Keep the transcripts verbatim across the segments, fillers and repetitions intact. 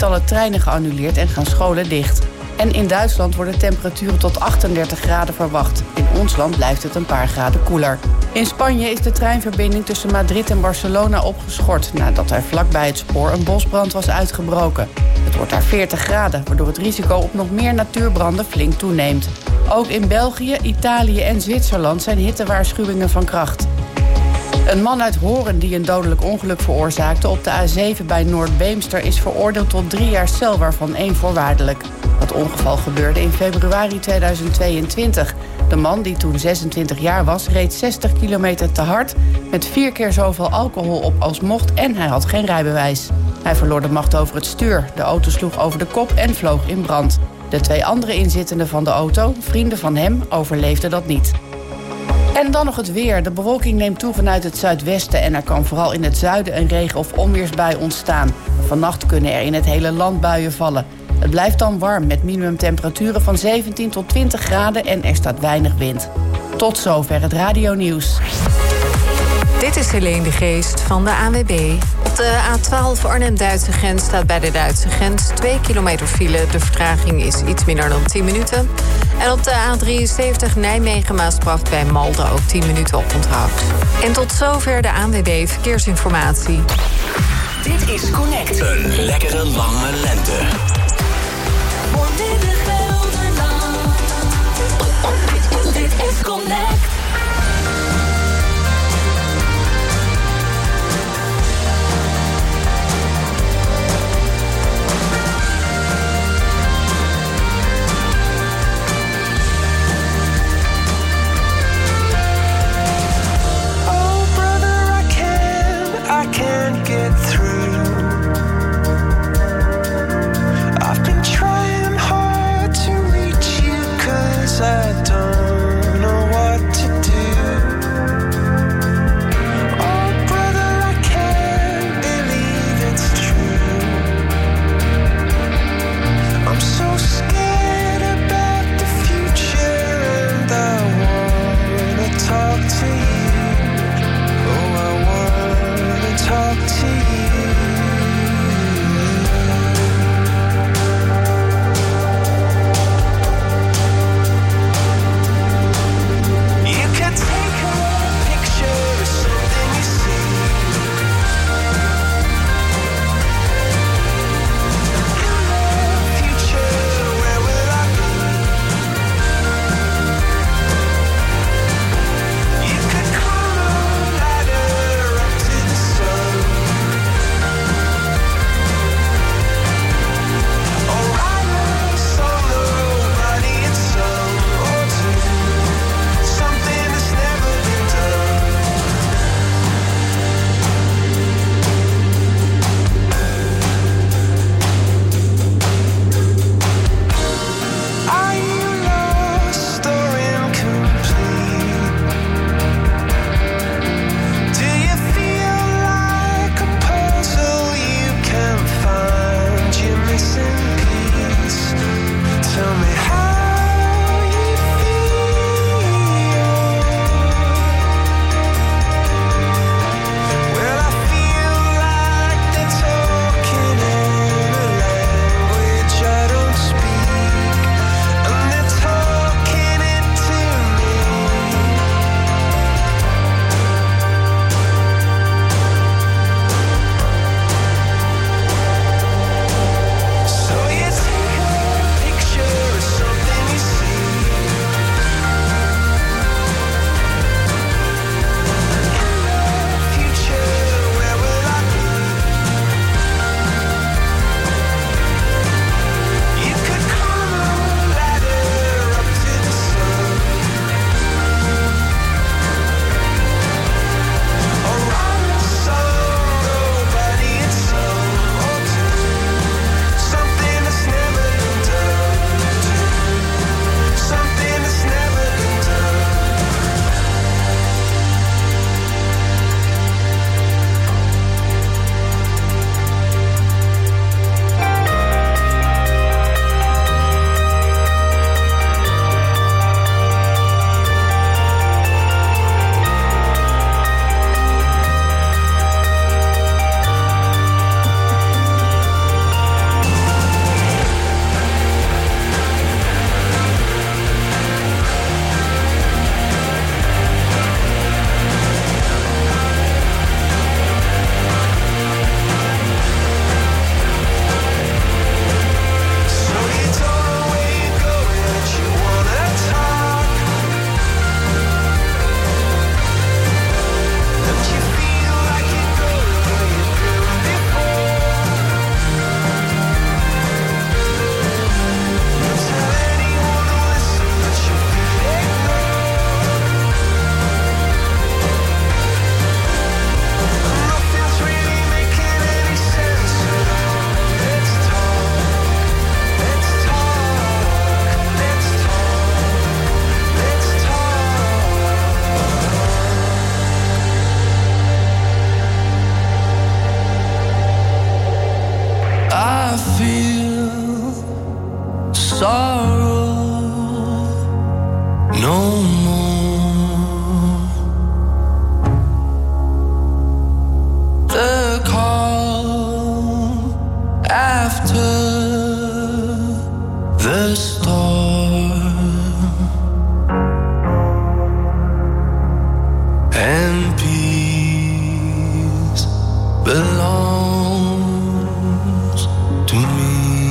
tientallen treinen geannuleerd en gaan scholen dicht. En in Duitsland worden temperaturen tot achtendertig graden verwacht. In ons land blijft het een paar graden koeler. In Spanje is de treinverbinding tussen Madrid en Barcelona opgeschort nadat er vlakbij het spoor een bosbrand was uitgebroken. Het wordt daar veertig graden, waardoor het risico op nog meer natuurbranden flink toeneemt. Ook in België, Italië en Zwitserland zijn hittewaarschuwingen van kracht. Een man uit Horen die een dodelijk ongeluk veroorzaakte op de A zeven bij Noordbeemster is veroordeeld tot drie jaar cel, waarvan één voorwaardelijk. Het ongeval gebeurde in februari tweeduizend tweeëntwintig. De man, die toen zesentwintig jaar was, reed zestig kilometer te hard met vier keer zoveel alcohol op als mocht en hij had geen rijbewijs. Hij verloor de macht over het stuur, de auto sloeg over de kop en vloog in brand. De twee andere inzittenden van de auto, vrienden van hem, overleefden dat niet. En dan nog het weer. De bewolking neemt toe vanuit het zuidwesten en er kan vooral in het zuiden een regen- of onweersbui ontstaan. Vannacht kunnen er in het hele land buien vallen. Het blijft dan warm met minimumtemperaturen van zeventien tot twintig graden en er staat weinig wind. Tot zover het radionieuws. Dit is Helene de Geest van de A N W B. Op de A twaalf Arnhem-Duitse grens staat bij de Duitse grens twee kilometer file. De vertraging is iets minder dan tien minuten. En op de A drieënzeventig Nijmegen-Maasbracht bij Malden ook tien minuten op onthoud. En tot zover de A N W B Verkeersinformatie. Dit is Connect. Een lekkere lange lente. Dit is Connect. Can't get through. I've been trying hard to sorrow no more. The calm after the storm, and peace belongs to me.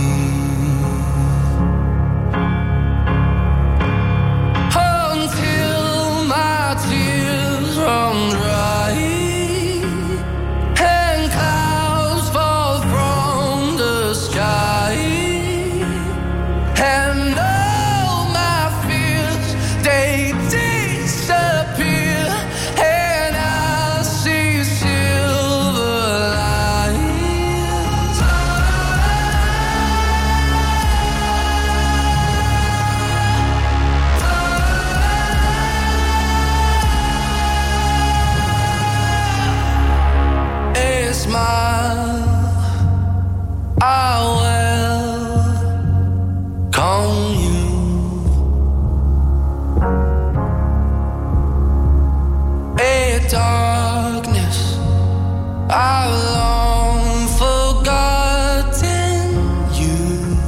Until my tears run dry and clouds fall from the sky, and all my fears they disappear, and I see silver lines. A smile I welcome you. A darkness I've long forgotten you.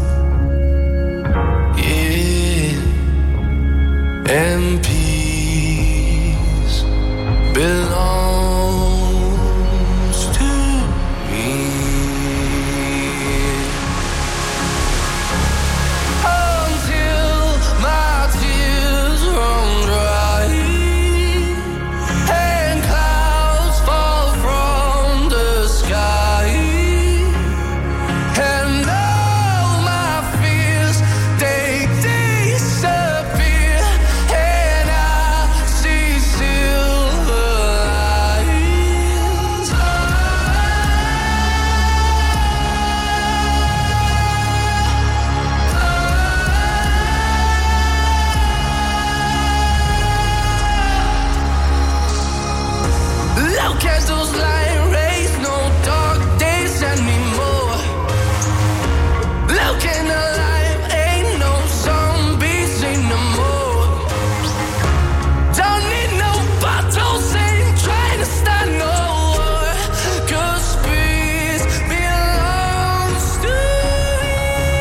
Yeah, and peace belongs to me. Until my tears run dry and clouds fall from the sky, and all my fears they disappear, and I see silver lines. Look at those light rays, no dark days anymore. Looking alive, ain't no zombies anymore. Don't need no battles, ain't trying to start no war, 'cause peace belongs to me.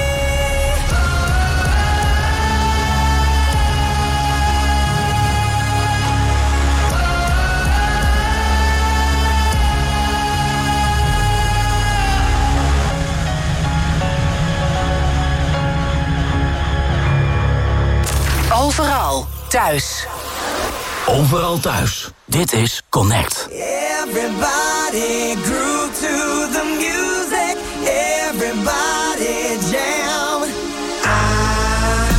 Overal thuis. Overal thuis. Dit is Connect. Everybody groove to the music. Everybody jam. Ah.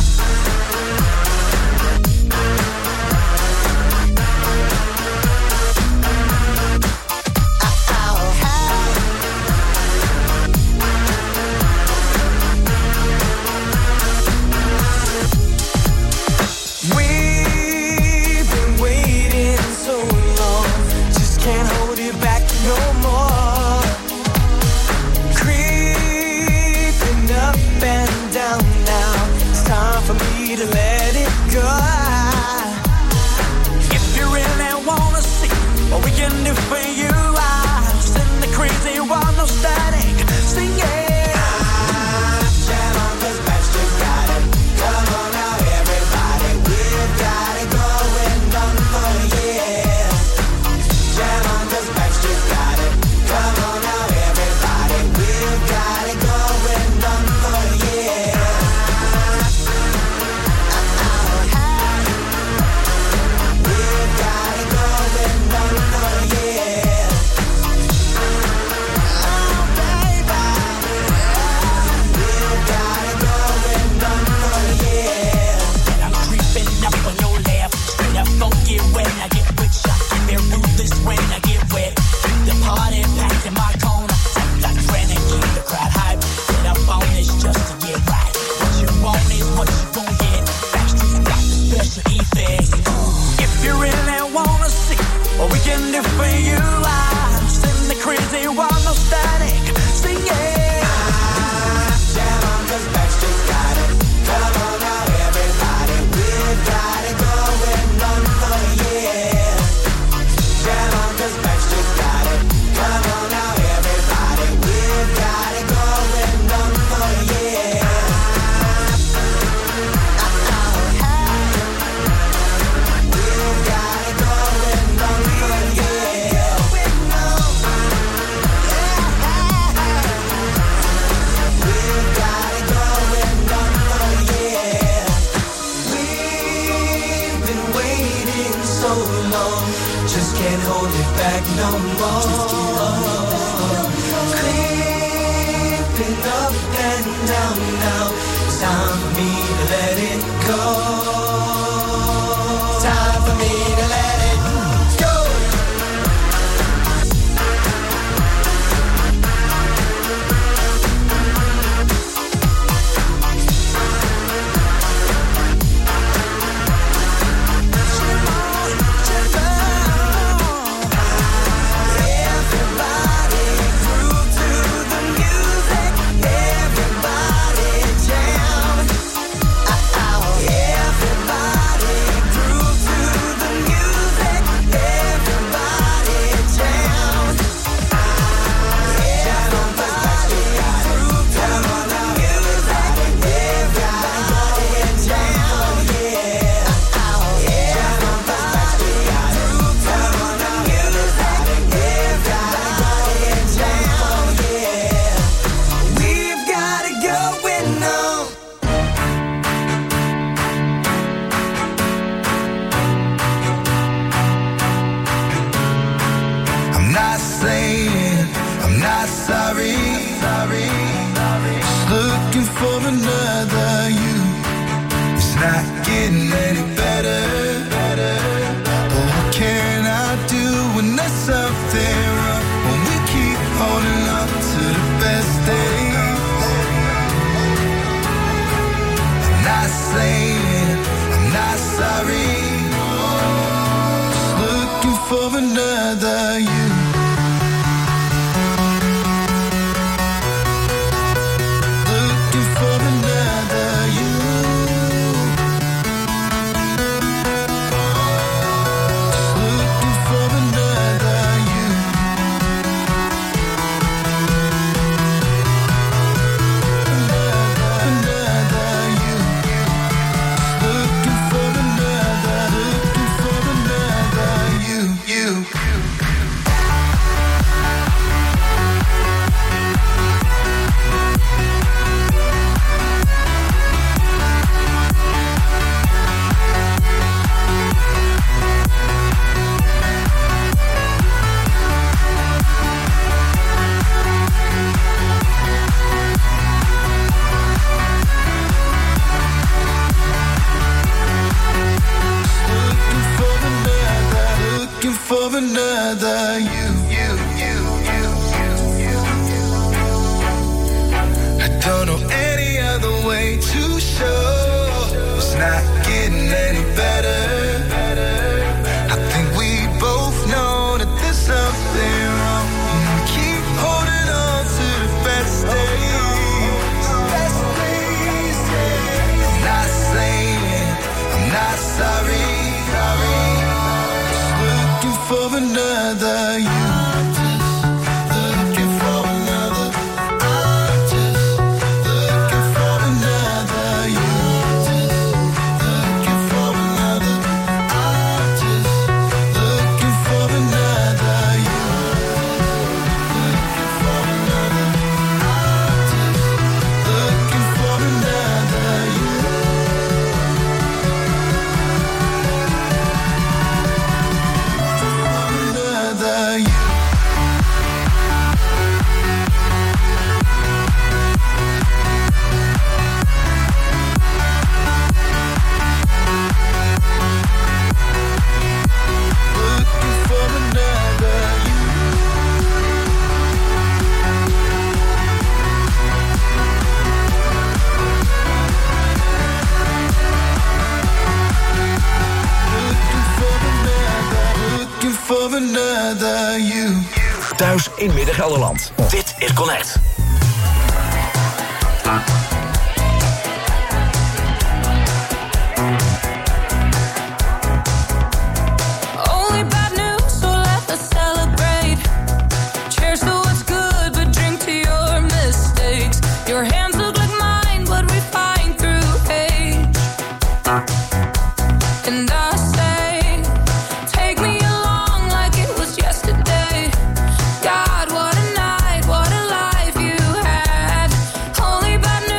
We've been waiting so long, just can't hold it back no more. Creeping up and down now, it's time for me to let it go. If you really wanna see what we can do for you, I'll send the crazy one, no static, sing it. Jam on, 'cause that's just got it. Come on now, everybody, we've got it going on for years. Jam on, 'cause that's just got it. Come on now, everybody, we've got it going on for years. We've got it going on for years. no, no. It's time for me to let it go. Time for me to let it go. Thuis in Midden-Gelderland. Dit is Connect. God, what a night, what a life you had. Only bad news.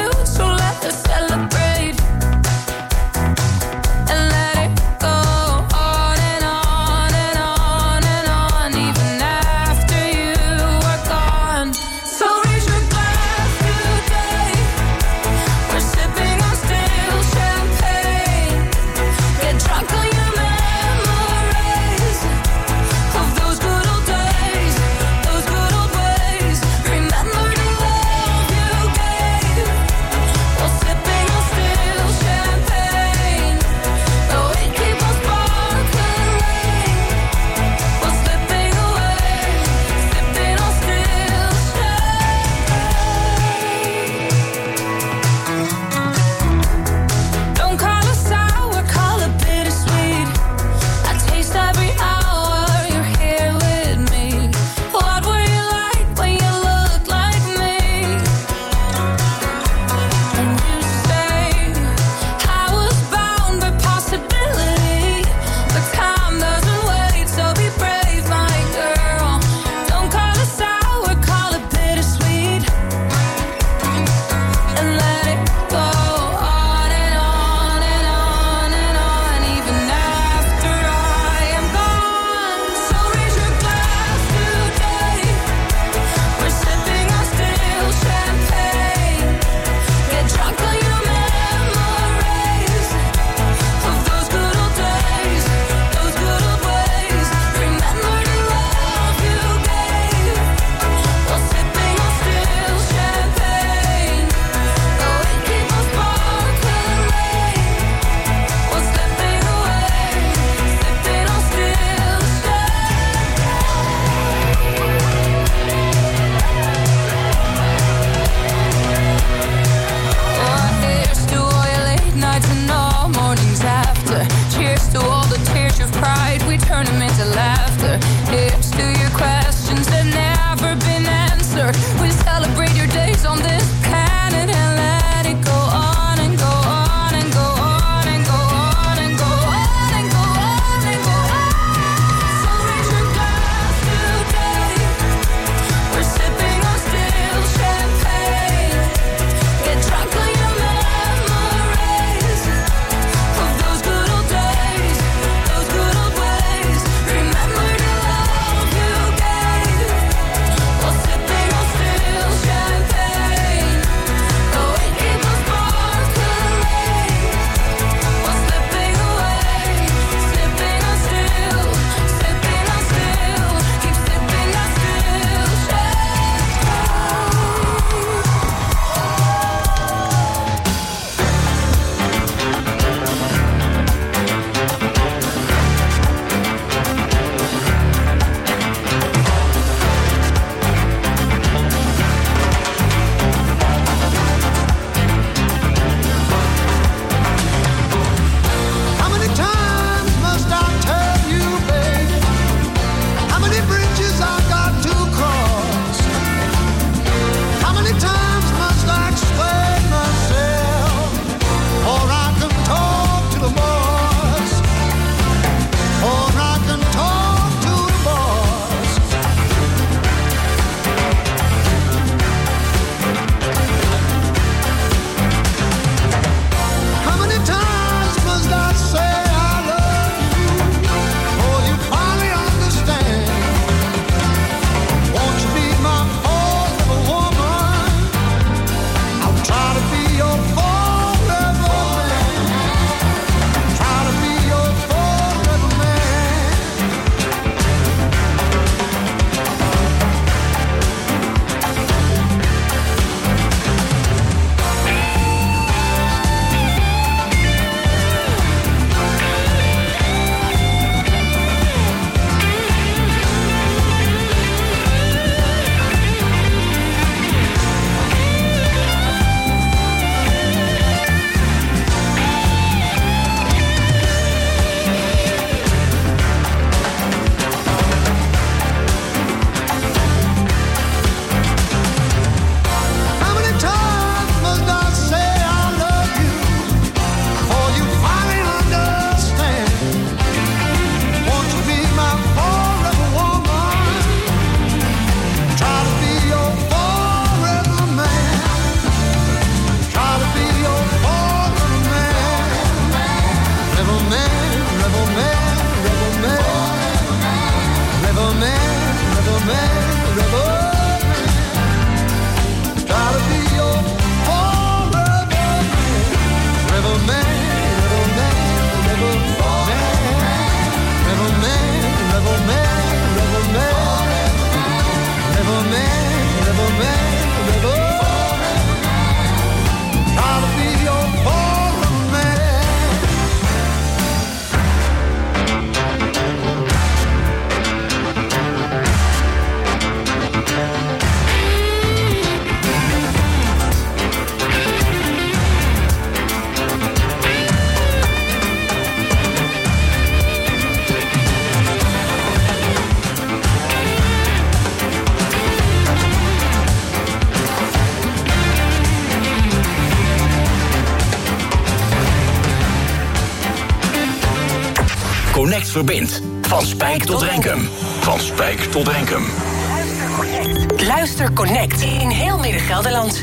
Connect verbindt. Van Spijk tot Renkum. Van Spijk tot Renkum. Luister Connect in heel Midden-Gelderland.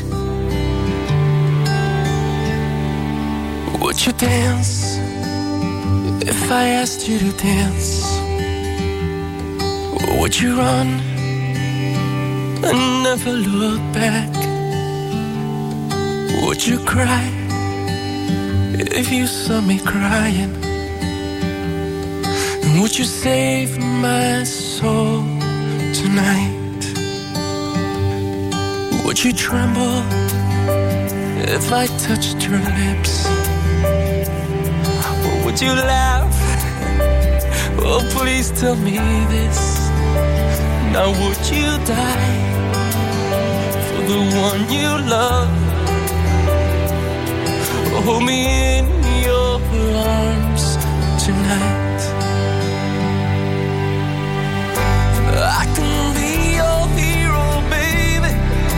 Would you dance if I asked you to dance? Would you run and never look back? Would you cry if you saw me crying? And would you save my soul tonight? Would you tremble if I touched your lips? Or would you laugh? Oh, please tell me this. Now would you die for the one you love? Hold me in your arms tonight. I can be your hero, baby.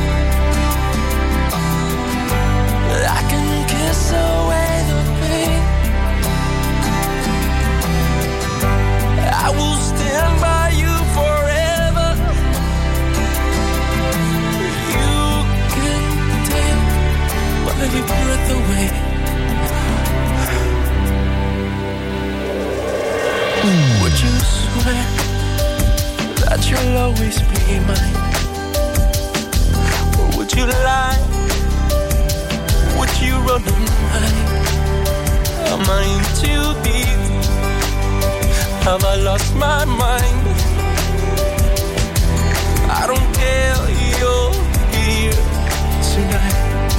I can kiss away the pain. I will stand by you forever. You can take my breath away. Would you swear that you'll always be mine? Or would you lie? Would you run and hide? Am I in too deep? Have I lost my mind? I don't care, you're here tonight.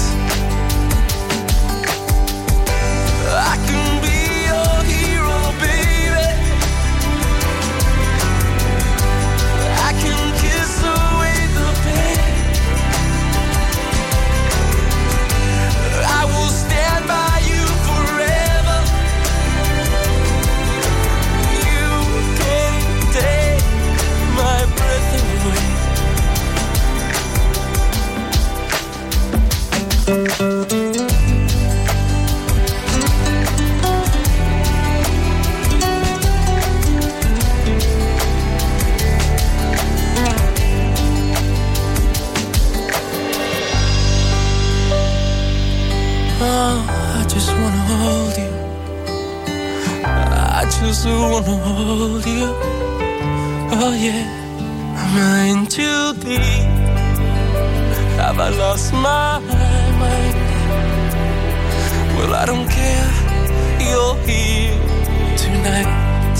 I can be your hero, baby. I can kiss away the pain. I will stand by you forever. You can't take my breath away. Oh, I just wanna hold you. I just wanna hold you. Oh yeah, am I in too deep? Have I lost my mind? Well, I don't care, you're here tonight.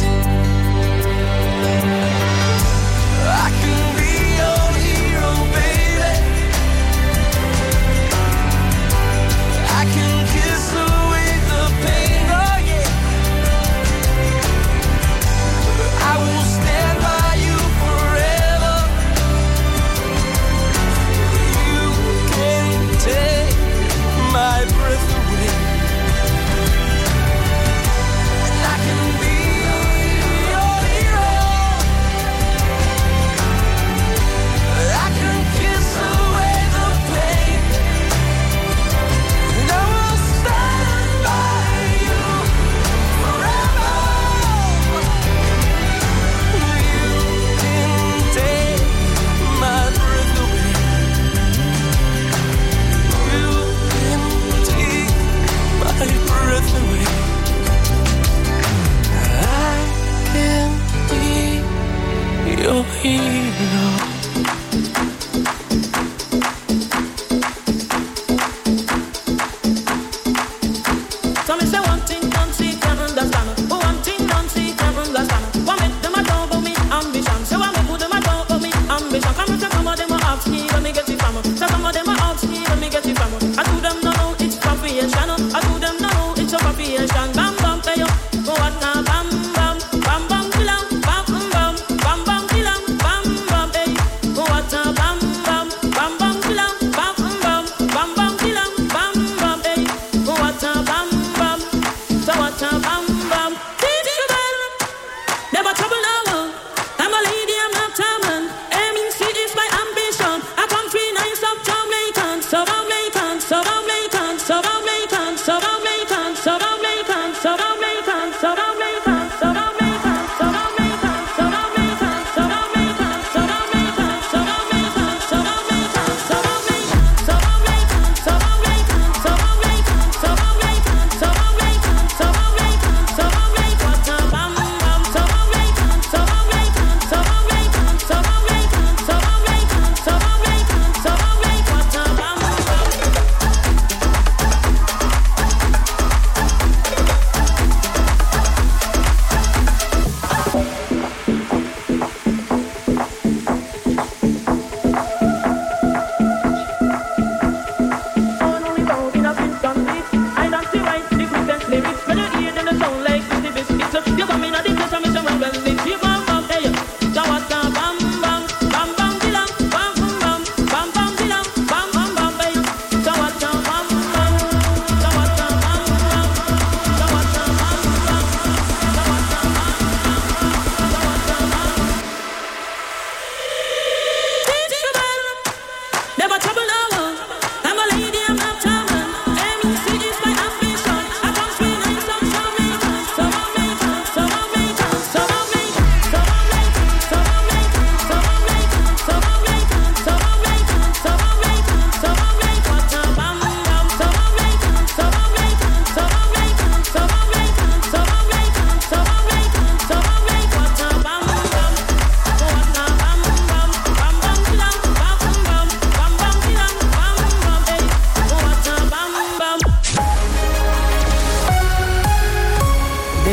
I can be your hero, baby. I can kiss away the pain, oh yeah. I will stand by you forever. You can't take my breath away. And I can be your hero. I can kiss away the pain. And I will stand by you forever. You can take my breath away. You can take my breath away. I can be your hero. So me say one thing, don't see, can't understand. Oh, one thing, don't see, can't understand. What make them a talk about me ambition? Say what make who them a talk about me ambition? Come and say some of them a ask me where me get it from. Say some of them a ask me where me get it from. I do them no know it's confusion. I do them no know it's a confusion. Bam bam tell you, oh what now? Bam bam, bam bam kill 'em. Bam bam, bam bam kill 'em. Bam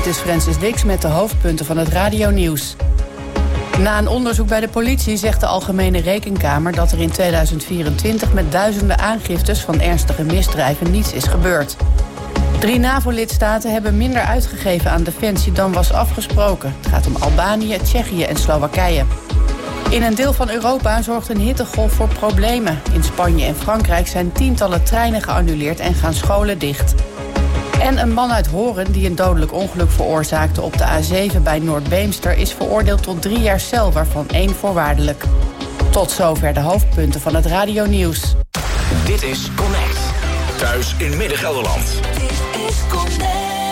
is Francis Dix met de hoofdpunten van het radionieuws. Na een onderzoek bij de politie zegt de Algemene Rekenkamer dat er in tweeduizend vierentwintig met duizenden aangiftes van ernstige misdrijven niets is gebeurd. Drie NAVO-lidstaten hebben minder uitgegeven aan defensie dan was afgesproken. Het gaat om Albanië, Tsjechië en Slowakije. In een deel van Europa zorgt een hittegolf voor problemen. In Spanje en Frankrijk zijn tientallen treinen geannuleerd en gaan scholen dicht. En een man uit Horen die een dodelijk ongeluk veroorzaakte op de A zeven bij Noordbeemster is veroordeeld tot drie jaar cel, waarvan één voorwaardelijk. Tot zover de hoofdpunten van het radionieuws. Dit is Connect. Thuis in Midden-Gelderland. Dit is Connect.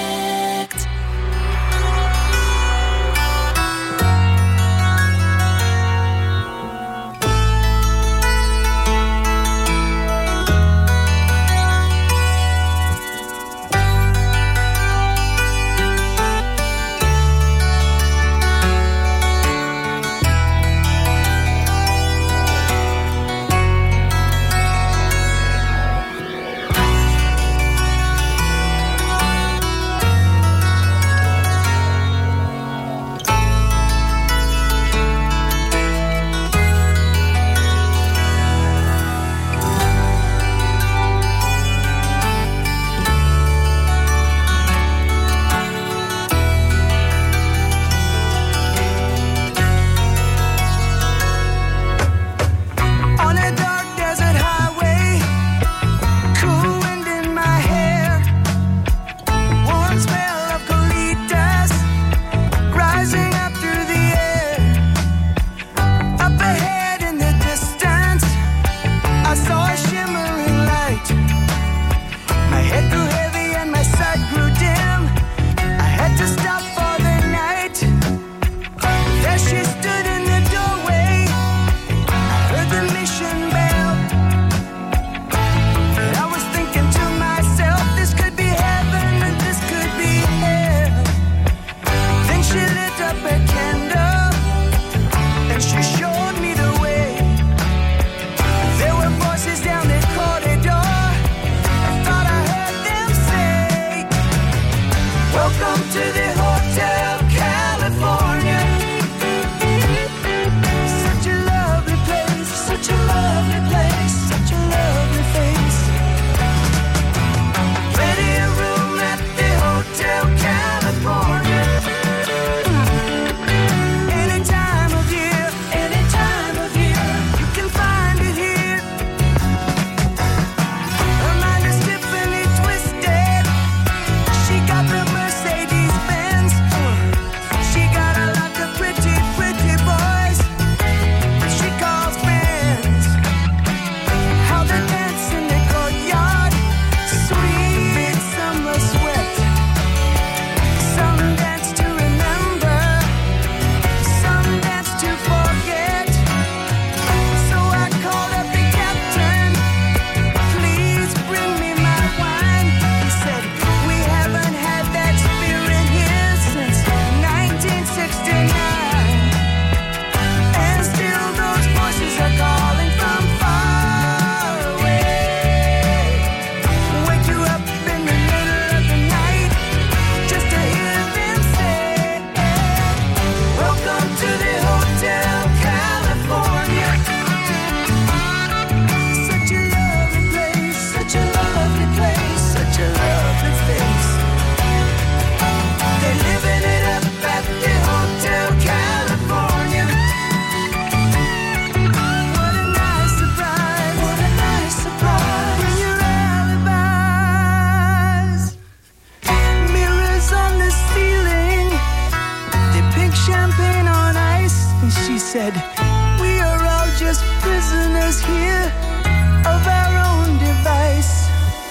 said, we are all just prisoners here of our own device.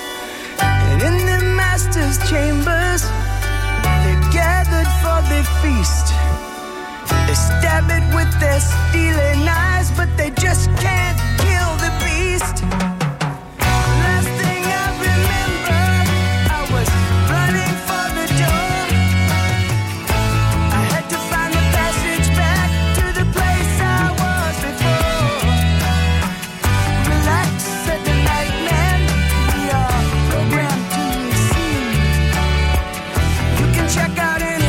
And in the master's chambers, they're gathered for the feast. They stab it with their steely knives, but they just can't kill the beast. Last thing I remember, I was running for the door. I had to find the passage back to the place I was before. Relax, said the night man, we are programmed to receive. You can check out any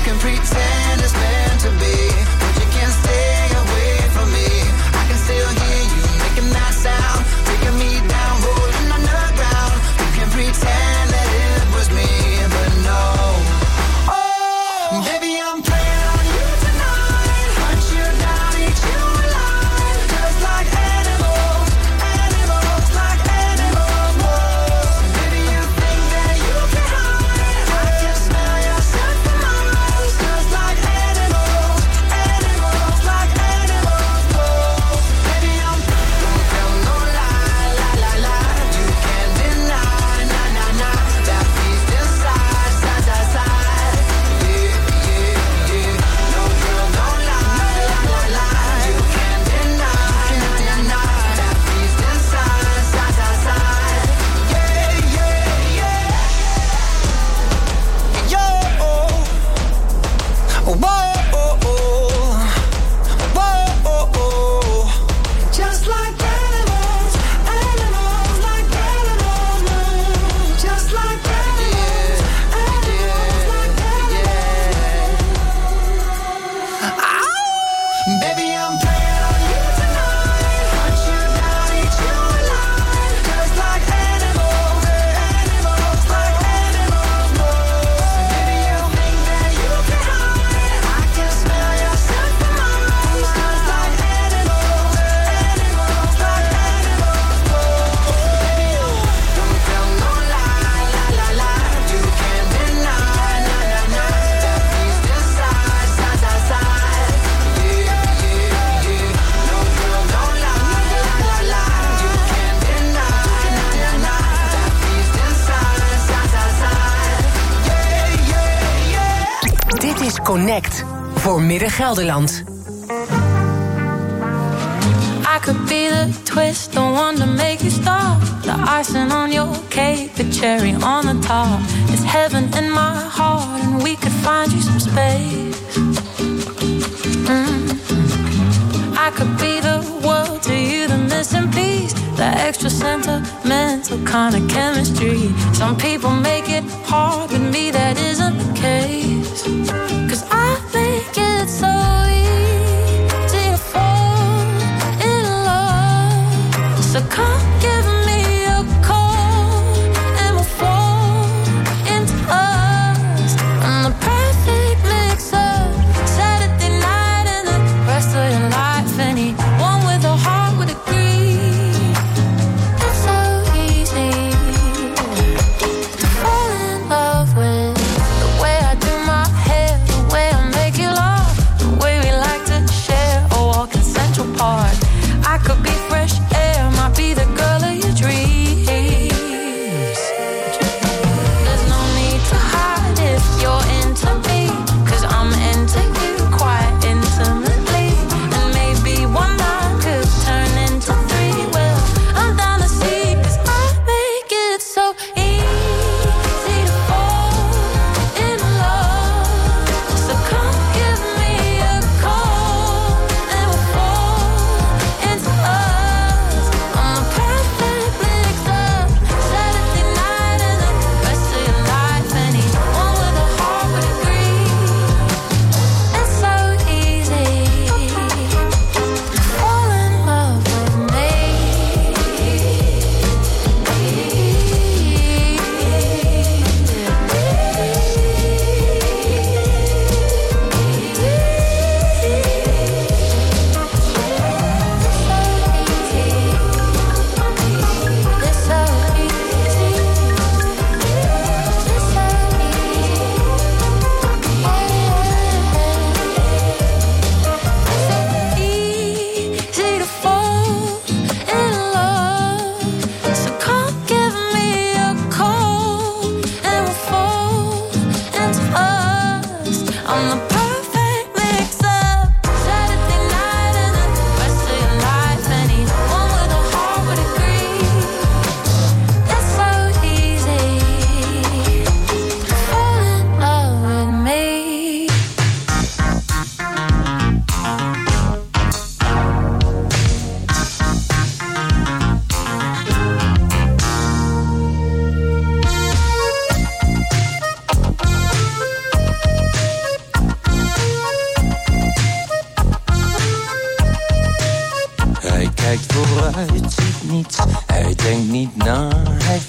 can pretend it's meant to be, but you can't stay away from me. I can still hear you making that sound, taking me down, rolling underground. You can pretend that it was me, but no. Oh, baby, I'm playing on you tonight. Hunt you down, eat you alive, just like animals, animals, like animals. Whoa. Baby, you think that you can hide? I can smell your scent for miles, just like animals, animals, like animals. Whoa. Baby, I'm don't tell no lie, lie, lie, lie. You can't deny, nah, nah, nah. That beast inside, side, side, side. Yeah, yeah, yeah. No girl, don't lie, lie, lie, lie. You can't deny, can't deny. That beast inside, side, side, side. Yeah, yeah, yeah. Yo, whoa, whoa, whoa. Just like animals, animals, like animals. Just like animals, animals, like animals. Baby, I'm playing on you tonight. Hunt you down, eat you alive, just like animals, animals, like animals. Baby, you think that you can hide? I can smell your scent for miles, just like animals, animals, like animals. Baby, don't tell no lie, lie, lie, lie. You can't deny, nah, nah, nah. That beast inside, side, side, side. Yeah, yeah, yeah. No girl, don't lie, lie, lie, lie. You can't deny, nah, nah, nah. That beast inside, side, side, side. Yeah, yeah, yeah. Dit is Connect voor Midden Gelderland. I could be the twist, the one to make you stop, the icing on your cake, the cherry on the top. It's heaven in my heart, and we could find you some space. Mm. I could be the world to you, the missing piece, the extra sentimental kind of chemistry. Some people make it hard, with me that isn't the case. 'Cause I think it's so easy to fall in love. So come give me a call, and we'll fall into us. And the perfect mix of Saturday night and the rest of your life. Anyone with a heart would agree. It's so easy to fall in love with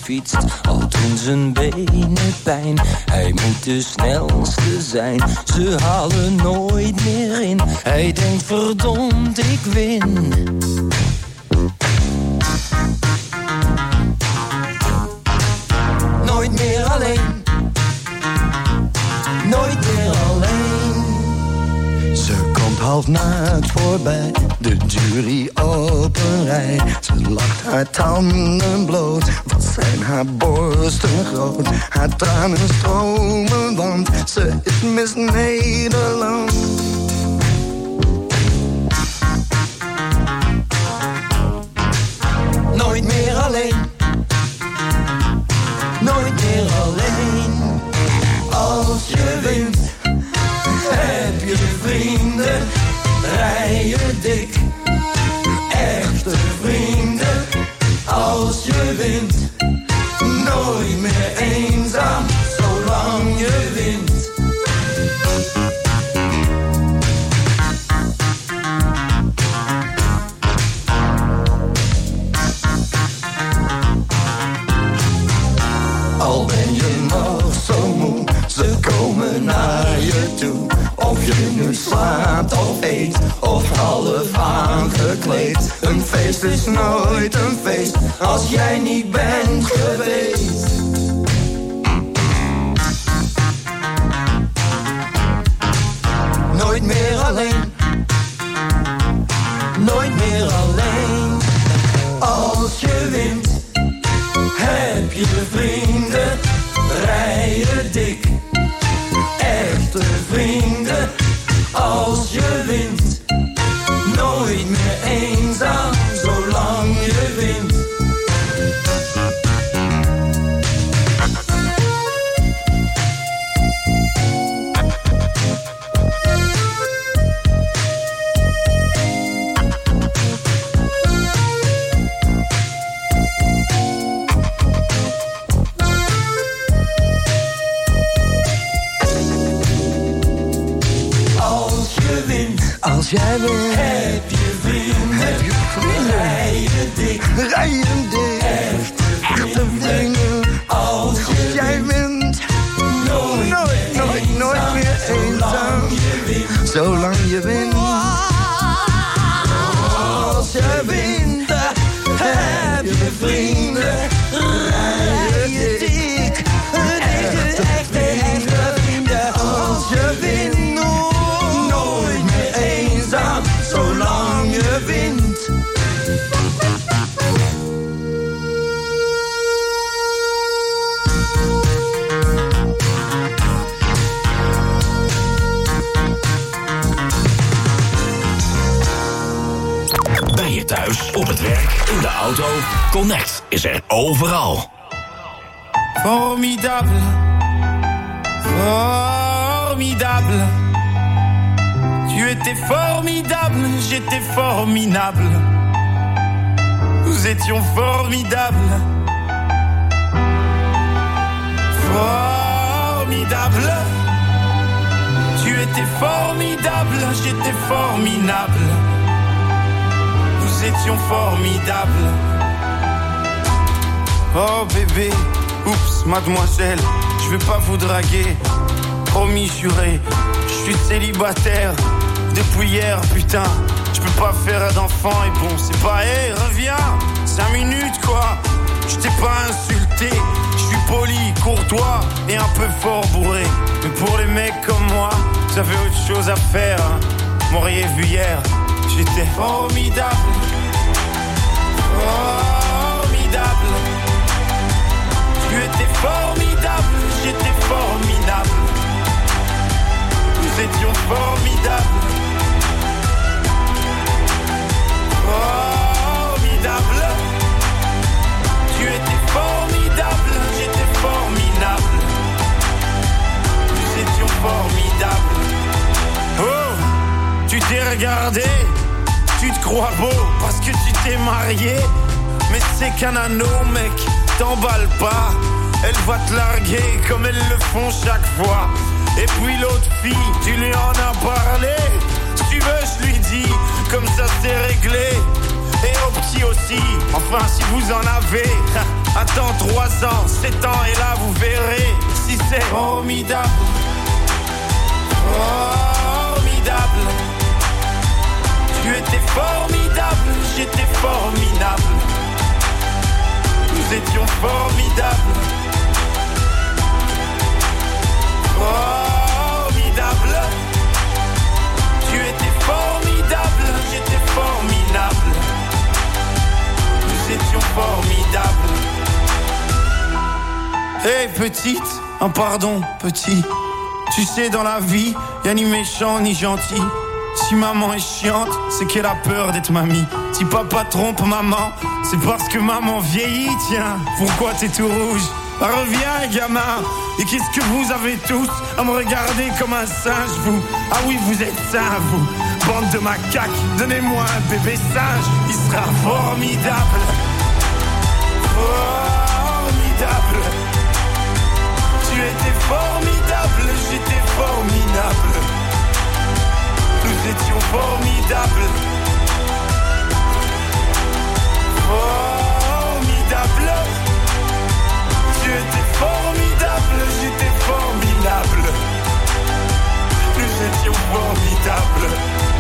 fietst, al doen zijn benen pijn. Hij moet de snelste zijn, ze halen nooit meer in. Hij denkt verdomd, ik win. Nooit meer alleen, nooit meer alleen. Ze komt half naakt voorbij, de jury op een rij. Ze lacht haar tanden bloot, wat zijn haar borsten groot. Haar tranen stromen, want ze is Miss Nederland. Nooit meer alleen, nooit meer alleen. Als je wint, heb je vrienden, rij je dik. Echte vrienden, als je wint, nooit meer eenzaam, zolang je wint. Al ben je nog zo moe, ze komen naar je toe. Of je nu slaapt of eet, of half aangekleed. Een feest is nooit een feest, als jij niet bent geweest. Nooit meer alleen, nooit meer alleen. Als je wint, heb je vrienden, rij je dik. Echte vrienden, als je wint, nooit meer eenzaam, zolang je wint. Als jij wint, heb je vrienden, heb je vrienden, rij je dik, rij je dik, echte, echte vrienden. Als, als jij wint, nooit, nooit, nooit, nooit meer eenzaam, zolang je wint. Als jij wint, heb je vrienden, rij je dik, echte, echte, echte vrienden. Als je wint, zolang je wint. Ben je thuis, op het werk, in de auto? Connect is er overal. Formidable. Formidable. Tu étais formidable, j'étais formidable. Nous étions formidables. Formidable. Tu étais formidable, j'étais formidable. Nous étions formidables. Oh bébé, oups, mademoiselle, je vais pas vous draguer. Promis, juré, je suis célibataire. Depuis hier, putain, je peux pas faire d'enfant et bon, c'est pas, hé, hey, reviens, cinq minutes quoi, je t'ai pas insulté, je suis poli, courtois et un peu fort bourré. Mais pour les mecs comme moi, vous avez autre chose à faire, hein. M'auriez vu hier, j'étais formidable, formidable. Tu étais formidable, j'étais formidable. Nous étions formidables. Formidable. Tu étais formidable, j'étais formidable. Nous étions formidables. Oh, tu t'es regardé, tu te crois beau parce que tu t'es marié. Mais c'est qu'un anneau, mec, t'emballe pas. Elle va te larguer comme elles le font chaque fois. Et puis l'autre fille, tu lui en as parlé. Si tu veux, je lui dis, comme ça c'est réglé. Et au petit aussi, enfin si vous en avez. Attends trois ans, sept ans et là vous verrez si c'est formidable. Formidable. Tu étais formidable, j'étais formidable. Nous étions formidables. Formidable. Tu étais formidable, j'étais formidable. Nous étions formidables. Hey petite, un pardon petit. Tu sais dans la vie, y'a ni méchant ni gentil. Si maman est chiante, c'est qu'elle a peur d'être mamie. Si papa trompe maman, c'est parce que maman vieillit. Tiens, pourquoi t'es tout rouge? Bah, reviens gamin. Et qu'est-ce que vous avez tous à me regarder comme un singe, vous? Ah oui, vous êtes sains, vous. Bande de macaques, donnez-moi un bébé singe. Il sera formidable. Formidable. Tu étais formidable, j'étais formidable. Nous étions formidables. Formidable. Tu étais formidable, j'étais formidable. Nous étions formidables.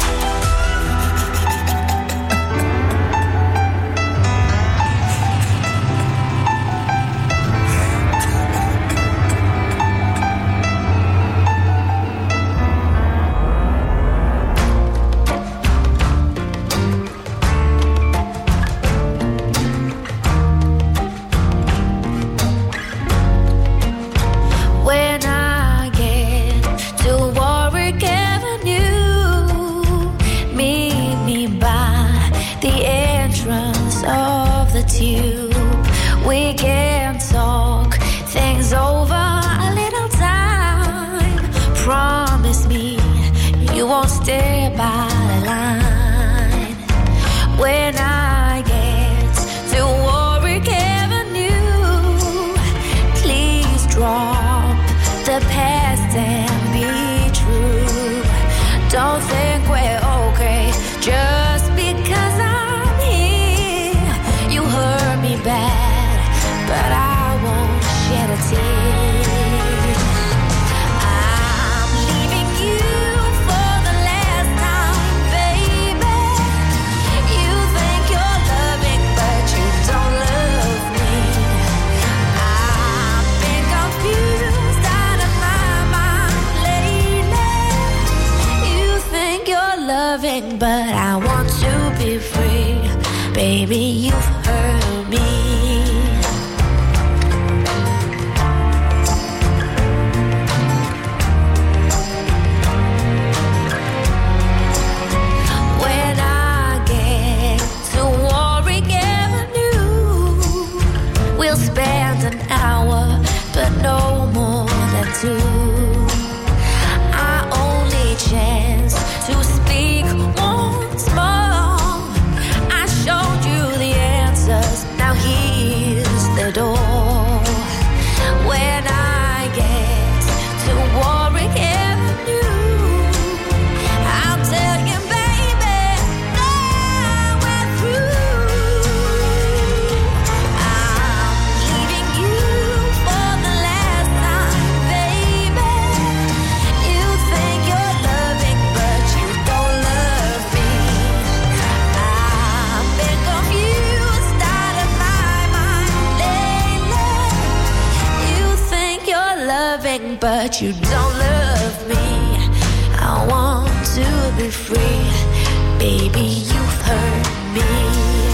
We can talk things over a little time. Promise me you won't stay by the line. When I get to Warwick Avenue, please drop the past and be true. Don't think we're okay just because I'm here. You hurt me bad, but I won't shed a tear. I'm leaving you for the last time, baby. You think you're loving, but you don't love me. I've been confused out of my mind lately. You think you're loving, but I want to be free. Baby, you've hurt me. When I get to Warwick Avenue, we'll spend an hour, but no more than two. Our only chance to speak once more. I showed you the answers, now here's the door. When I get to Warwick Avenue, I'll tell you, baby, now we're through. I'm leaving you for the last time, baby. You think you're loving, but you don't love me. I've been confused out of my mind lately. You think you're loving, but you don't love me. I want to be free. Baby, you've hurt me.